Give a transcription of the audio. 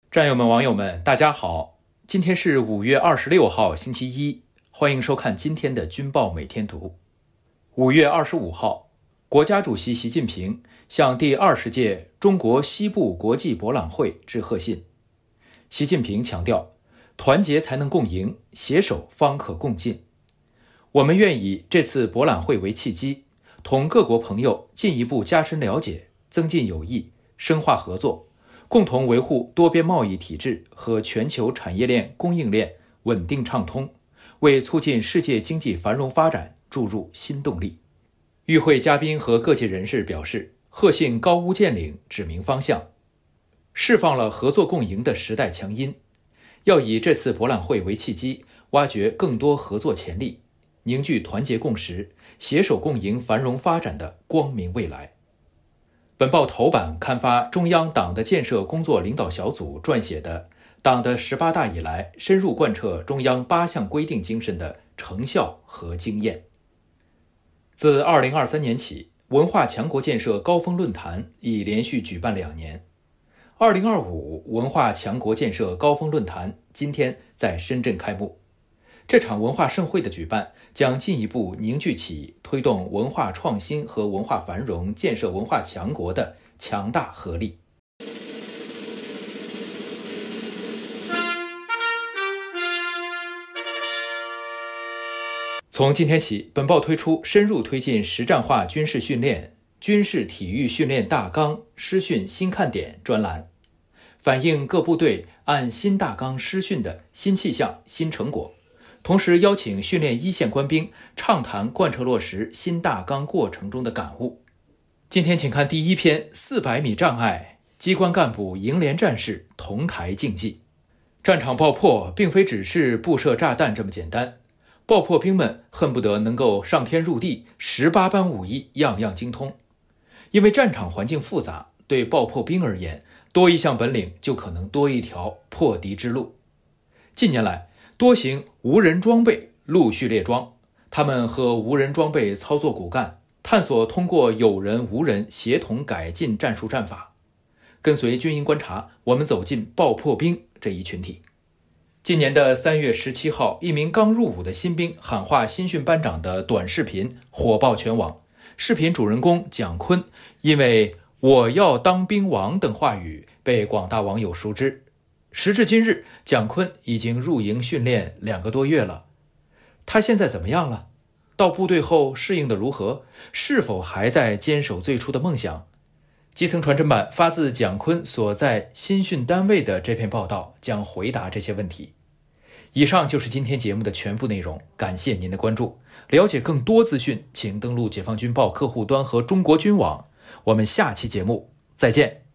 战友们、网友们，大家好！今天是5月26号，星期一，欢迎收看今天的军报每天读。5月25号，国家主席习近平向第20届中国西部国际博览会致贺信。习近平强调，团结才能共赢，携手方可共进。我们愿以这次博览会为契机，同各国朋友进一步加深了解，增进友谊，深化合作，共同维护多边贸易体制和全球产业链供应链稳定畅通，为促进世界经济繁荣发展注入新动力。与会嘉宾和各界人士表示，贺信高屋建瓴，指明方向，释放了合作共赢的时代强音，要以这次博览会为契机，挖掘更多合作潜力，凝聚团结共识，携手共赢繁荣发展的光明未来。本报头版刊发中央党的建设工作领导小组撰写的党的18大以来深入贯彻中央8项规定精神的成效和经验。自2023年起，文化强国建设高峰论坛已连续举办2年。2025文化强国建设高峰论坛今天在深圳开幕。这场文化盛会的举办，将进一步凝聚起推动文化创新和文化繁荣、建设文化强国的强大合力。从今天起，本报推出深入推进实战化军事训练、军事体育训练大纲师训新看点专栏，反映各部队按新大纲师训的新气象、新成果，同时邀请训练一线官兵畅谈贯彻落实新大纲过程中的感悟。今天请看第一篇400米障碍，机关干部营连战士同台竞技。战场爆破并非只是布设炸弹这么简单，爆破兵们恨不得能够上天入地，18般武艺样样精通。因为战场环境复杂，对爆破兵而言，多一项本领就可能多一条破敌之路。近年来，多行无人装备陆续列装，他们和无人装备操作骨干，探索通过有人无人协同改进战术战法。跟随军营观察，我们走进爆破兵这一群体。今年的3月17号，一名刚入伍的新兵喊话新训班长的短视频火爆全网。视频主人公蒋坤因为我要当兵王等话语被广大网友熟知。时至今日，蒋坤已经入营训练2个多月了。他现在怎么样了？到部队后适应的如何？是否还在坚守最初的梦想？基层传真版发自蒋坤所在新训单位的这篇报道将回答这些问题。以上就是今天节目的全部内容，感谢您的关注。了解更多资讯，请登录解放军报客户端和中国军网。我们下期节目再见。